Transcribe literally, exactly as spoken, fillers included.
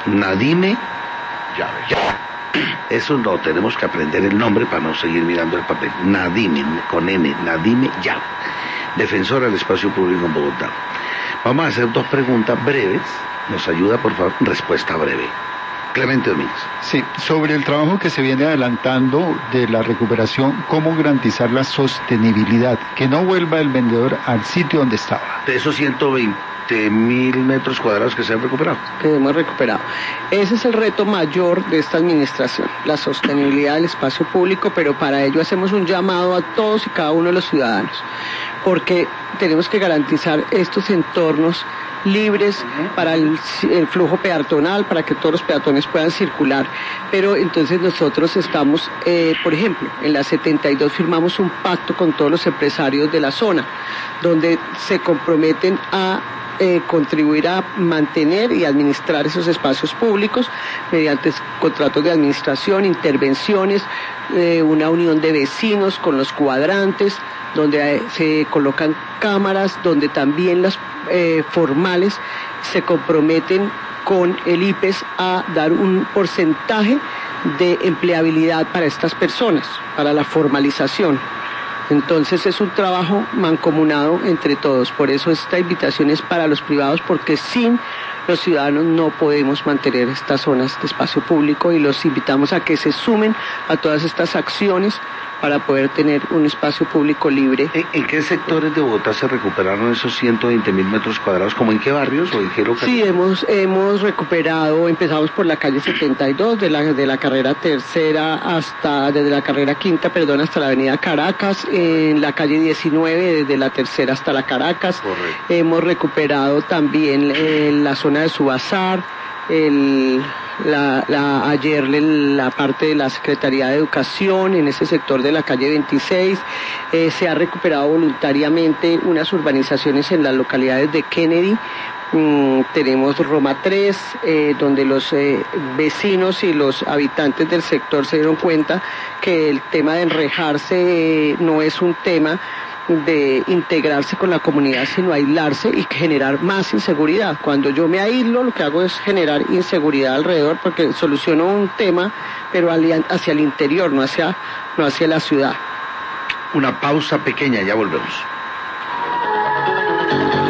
Nadime Llave. Eso no, tenemos que aprender el nombre para no seguir mirando el papel. Nadime, con N, Nadime Llave, defensora del espacio público en Bogotá. Vamos a hacer dos preguntas breves. Nos ayuda, por favor, respuesta breve. Clemente Domínguez. Sí, sobre el trabajo que se viene adelantando de la recuperación, ¿cómo garantizar la sostenibilidad? Que no vuelva el vendedor al sitio donde estaba. De esos ciento veinte mil metros cuadrados que se han recuperado. Que hemos recuperado. Ese es el reto mayor de esta administración, la sostenibilidad del espacio público, pero para ello hacemos un llamado a todos y cada uno de los ciudadanos, porque tenemos que garantizar estos entornos libres para el, el flujo peatonal, para que todos los peatones puedan circular. Pero entonces nosotros estamos, eh, por ejemplo, en la setenta y dos firmamos un pacto con todos los empresarios de la zona, donde se comprometen a eh, contribuir a mantener y administrar esos espacios públicos mediante contratos de administración, intervenciones, eh, una unión de vecinos con los cuadrantes, donde se colocan cámaras, donde también las eh, formales se comprometen con el I P E S a dar un porcentaje de empleabilidad para estas personas, para la formalización. Entonces es un trabajo mancomunado entre todos, por eso esta invitación es para los privados, porque sin los ciudadanos no podemos mantener estas zonas de espacio público, y los invitamos a que se sumen a todas estas acciones para poder tener un espacio público libre. ¿En, en qué sectores de Bogotá se recuperaron esos ciento veinte mil metros cuadrados? ¿Como en qué barrios o en qué localidades? Sí, hemos, hemos recuperado, empezamos por la calle setenta y dos, de la, de la carrera tercera hasta, desde la carrera quinta, perdón, hasta la avenida Caracas, en la calle diecinueve, desde la tercera hasta la Caracas. Correcto. Hemos recuperado también eh, la zona de Subazar, el... La, la, ayer la parte de la Secretaría de Educación en ese sector de la calle veintiséis, eh, se ha recuperado voluntariamente unas urbanizaciones en las localidades de Kennedy. Mm, tenemos Roma tres, eh, donde los eh, vecinos y los habitantes del sector se dieron cuenta que el tema de enrejarse eh, no es un tema de integrarse con la comunidad, sino aislarse y generar más inseguridad. Cuando yo me aíslo, lo que hago es generar inseguridad alrededor, porque soluciono un tema, pero hacia el interior, no hacia, no hacia la ciudad. Una pausa pequeña, ya volvemos.